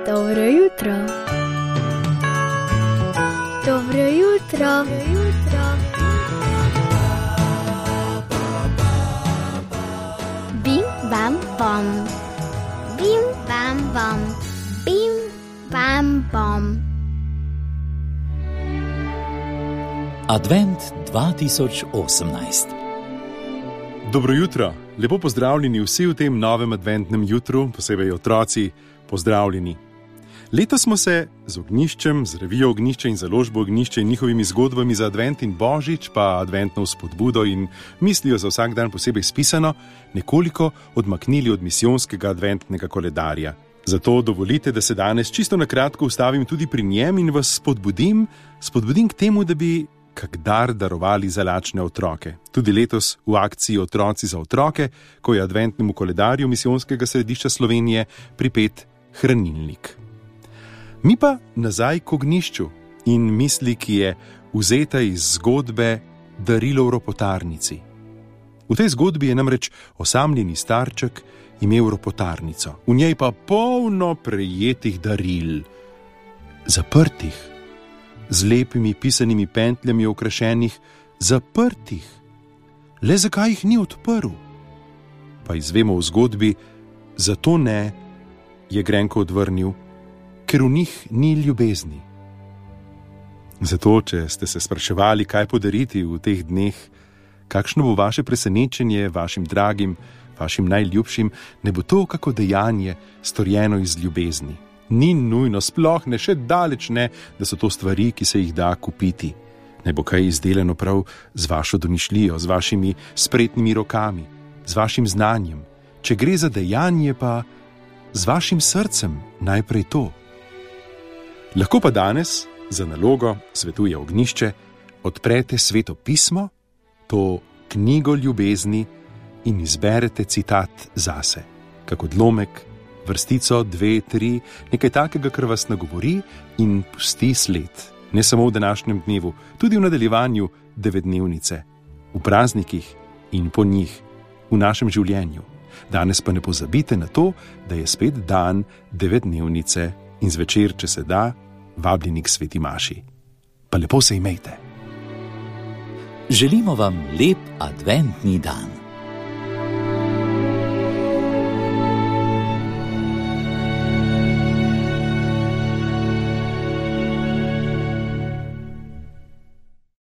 Dobro jutro. Dobro jutro. Bim, bam, bom. Bim, bam, bom. Bim, bam, bom. Advent 2018. Dobro jutro, lepo pozdravljeni vsi v tem novem adventnem jutru, posebej otroci, pozdravljeni. Letos smo se z Ognjiščem, z revijo Ognjišče in založbo Ognjišče in njihovimi zgodbami za advent in božič, pa adventno vzpodbudo in mislijo za vsak dan posebej spisano, nekoliko odmaknili od misijonskega adventnega koledarja. Zato dovolite, da se danes čisto na kratko ustavim tudi pri njem in vas spodbudim k temu, da bi kak dar darovali za lačne otroke. Tudi letos v akciji Otroci za otroke, ko je adventnemu koledarju misijonskega središča Slovenije pripet hranilnik. Mi pa nazaj k Ognjišču in misli, ki je vzeta iz zgodbe Darilo v ropotarnici. V tej zgodbi je namreč osamljeni starček imel ropotarnico, v njej pa polno prejetih daril, zaprtih, z lepimi pisanimi pentljami okrašenih, zaprtih. Le zakaj jih ni odprl? Pa izvemo v zgodbi, zato ne, je grenko odvrnil, ker v njih ni ljubezni. Zato, če ste se spraševali, kaj podariti v teh dneh, kakšno bo vaše presenečenje vašim dragim, vašim najljubšim, ne bo to kako dejanje storjeno iz ljubezni. Ni nujno, sploh ne, še daleč ne, da so to stvari, ki se jih da kupiti. Ne bo kaj izdelano prav z vašo domišljijo, z vašimi spretnimi rokami, z vašim znanjem. Če gre za dejanje, pa z vašim srcem najprej to. Lahko pa danes za nalogo svetuje Ognjišče, odprete Sveto pismo, to knjigo ljubezni, in izberete citat zase, kak odlomek, vrstico, 2, 3, nekaj takega, kar vas nagovori in pusti sled. Ne samo v današnjem dnevu, tudi v nadaljevanju 9-dnevnice, v praznikih in po njih, v našem življenju. Danes pa ne pozabite na to, da je spet dan 9-dnevnice in zvečer, če se da, vabljeni k sveti maši. Pa lepo se imejte. Želimo vam lep adventni dan.